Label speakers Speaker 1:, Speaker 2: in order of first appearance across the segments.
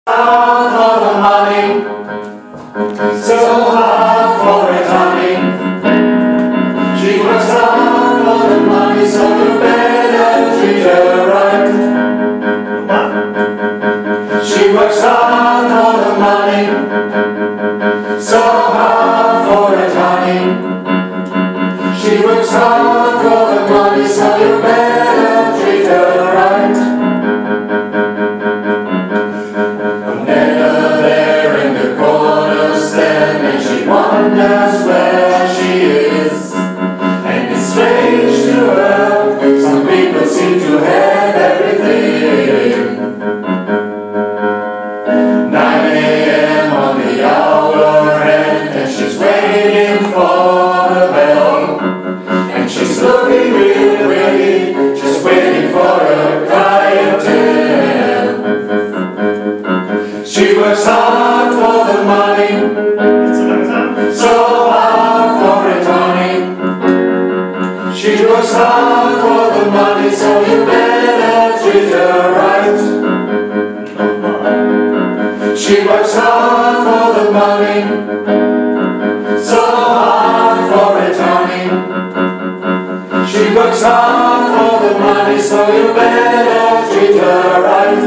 Speaker 1: hard for the money, so hard for it, honey. She works hard for the money, so you better treat her right. She works hard for the money, so hard for it, honey. She works hard for the money, so you better treat her right. Wonders where she is, and it's strange to her. Some people seem to have everything. 9 a.m. on the hour and she's waiting for the bell, and she's looking real pretty, just waiting for a clientele. She works hard for the money, so hard for it, honey. She works hard for the money, so you better treat her right. She works hard for the money, so hard for it, honey. She works hard for the money, so you better treat her right.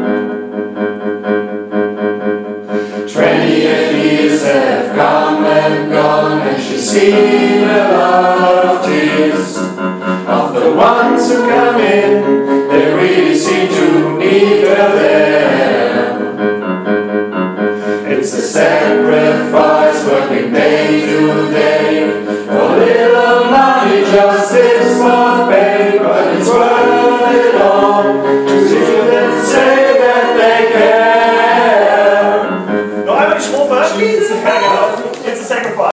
Speaker 1: 28 years have come and gone, and she's seen a lot of tears. Of the ones who come in, they really seem to need her there. It's a sacrifice working day to day, for little money just is for pay, but it's worth it all to see them say that they care.
Speaker 2: It's a second.